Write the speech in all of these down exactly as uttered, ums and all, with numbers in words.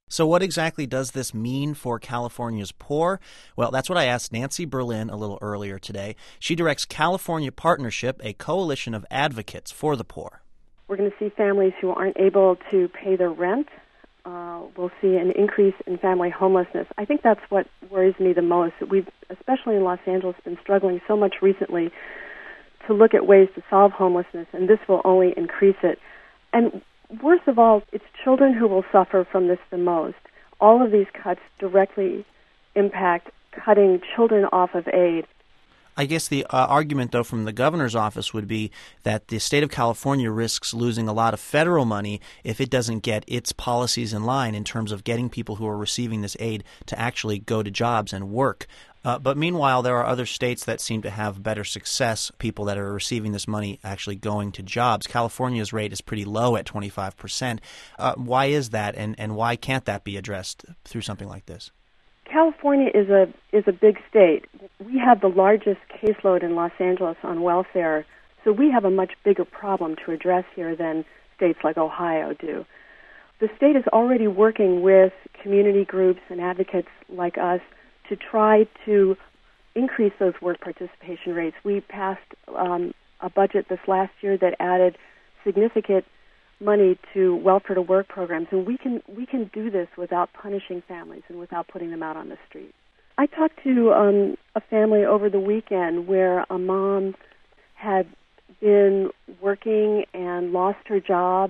So what exactly does this mean for California's poor? Well, that's what I asked Nancy Berlin a little earlier today. She directs California Partnership, a coalition of advocates for the poor. We're going to see families who aren't able to pay their rent. Uh, we'll see an increase in family homelessness. I think that's what worries me the most. We've, especially in Los Angeles, been struggling so much recently to look at ways to solve homelessness, and this will only increase it. And worst of all, it's children who will suffer from this the most. All of these cuts directly impact cutting children off of aid. I guess the uh, argument, though, from the governor's office would be that the state of California risks losing a lot of federal money if it doesn't get its policies in line in terms of getting people who are receiving this aid to actually go to jobs and work. Uh, but meanwhile, there are other states that seem to have better success, people that are receiving this money actually going to jobs. California's rate is pretty low at twenty-five percent. Uh, why is that, and, and why can't that be addressed through something like this? California is a is a big state. We have the largest caseload in Los Angeles on welfare, so we have a much bigger problem to address here than states like Ohio do. The state is already working with community groups and advocates like us to try to increase those work participation rates. We passed um, a budget this last year that added significant money to welfare to work programs, and we can we can do this without punishing families and without putting them out on the street. I talked to um, a family over the weekend where a mom had been working and lost her job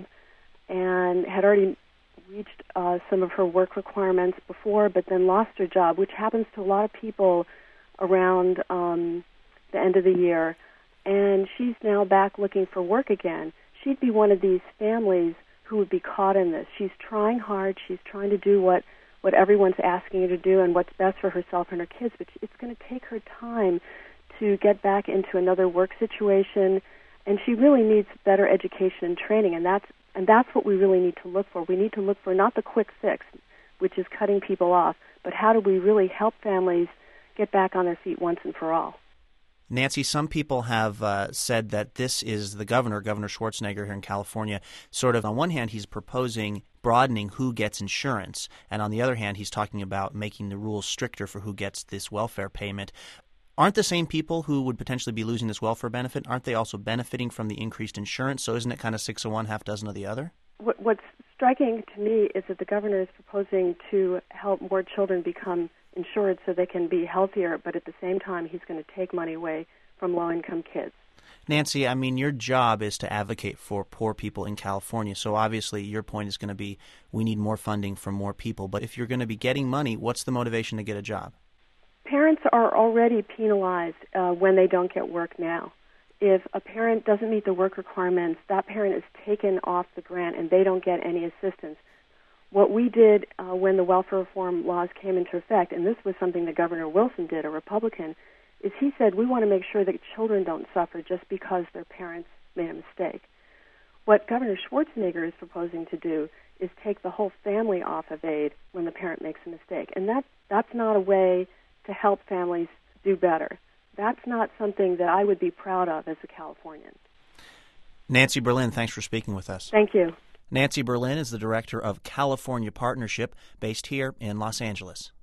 and had already reached uh, some of her work requirements before, but then lost her job, which happens to a lot of people around um, the end of the year. And she's now back looking for work again. She'd be one of these families who would be caught in this. She's trying hard. She's trying to do what, what everyone's asking her to do and what's best for herself and her kids, but it's going to take her time to get back into another work situation, and she really needs better education and training, and that's and that's what we really need to look for. We need to look for not the quick fix, which is cutting people off, but how do we really help families get back on their feet once and for all. Nancy, some people have uh, said that this is the governor, Governor Schwarzenegger here in California, sort of on one hand he's proposing broadening who gets insurance, and on the other hand he's talking about making the rules stricter for who gets this welfare payment. Aren't the same people who would potentially be losing this welfare benefit, aren't they also benefiting from the increased insurance? So isn't it kind of six of one, half dozen of the other? What, what's striking to me is that the governor is proposing to help more children become insured so they can be healthier, but at the same time he's going to take money away from low-income kids. Nancy, I mean, your job is to advocate for poor people in California, so obviously your point is going to be we need more funding for more people. But if you're going to be getting money, what's the motivation to get a job? Parents are already penalized uh, when they don't get work now. If a parent doesn't meet the work requirements, that parent is taken off the grant and they don't get any assistance. What we did uh, when the welfare reform laws came into effect, and this was something that Governor Wilson did, a Republican, is he said we want to make sure that children don't suffer just because their parents made a mistake. What Governor Schwarzenegger is proposing to do is take the whole family off of aid when the parent makes a mistake, and that that's not a way to help families do better. That's not something that I would be proud of as a Californian. Nancy Berlin, thanks for speaking with us. Thank you. Nancy Berlin is the director of California Partnership, based here in Los Angeles.